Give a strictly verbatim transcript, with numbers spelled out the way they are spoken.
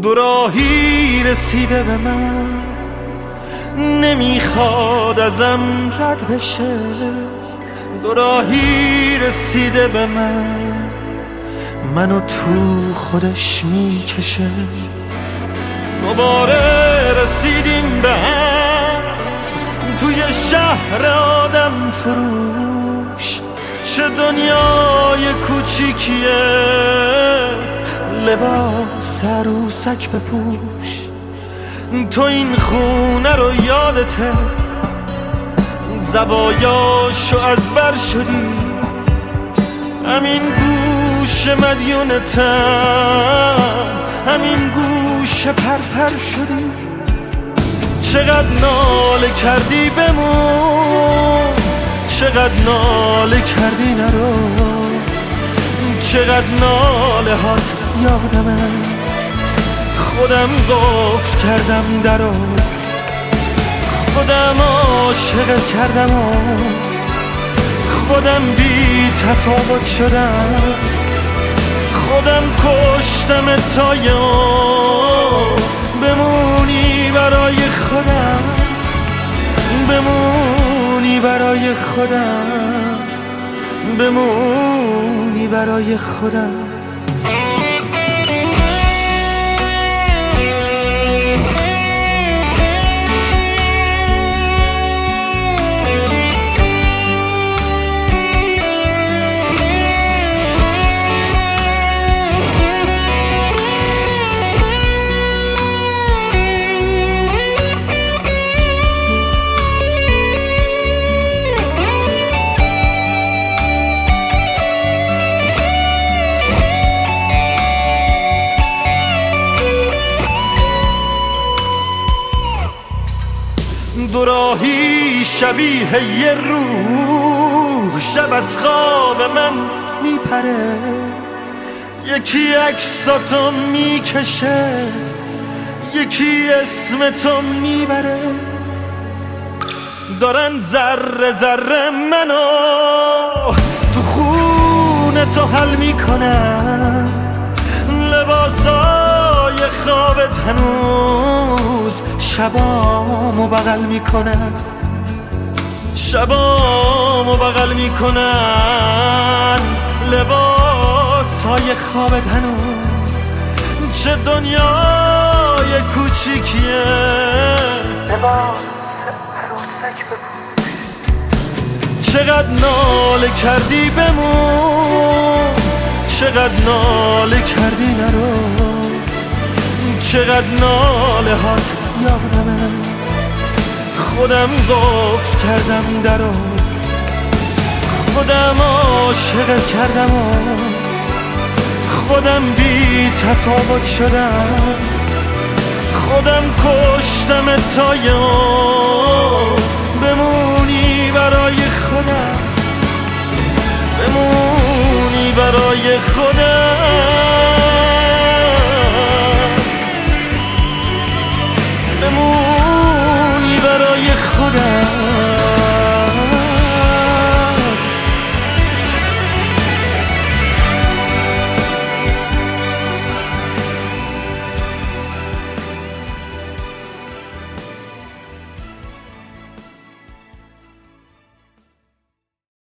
دو راهی رسیده به من، نمیخواد ازم رد بشه. دو راهی رسیده به من، منو تو خودش میکشه. دوباره رسیدیم به هم توی شهر آدم فروش. چه دنیای کوچیکیه، لباس عروسک بپوش. تو این خونه رو یادته، زوایاشو از بر شدی. همین گوش مدیونتم، همین گوش پرپر شدی. چقدر ناله کردی بمون، چقدر ناله کردی نرو. چقدر ناله هات یادمه، خودم قفل کردم درو. خودم عاشقت کردم و خودم بی تفاوت شدم. خودم کشتم تا یاد بمونی برای خودم، بمونی برای خودم، بمونی برای خودم. دو راهی شبیه یه روح، شب از خواب من میپره. یکی عکساتو میکشه، یکی اسم تو میبره. دارن ذره ذره منو تو خونه تو حل میکنن. لباسای خوابت هنوز شبامو بغل میکنن، شبامو بغل میکنن. لباسای خوابت هنوز، چه دنیای کوچیکیه. لباس عروسک بپوش. چقدر ناله کردی بمون، چقدر ناله کردی نرو. چقدر ناله هات یادمه، خودم قفل کردم درو. خودم عاشقت کردم و خودم بی تفاوت شدم. خودم کشتم تا یاد بمونی برای خودم، بمونی برای خودم.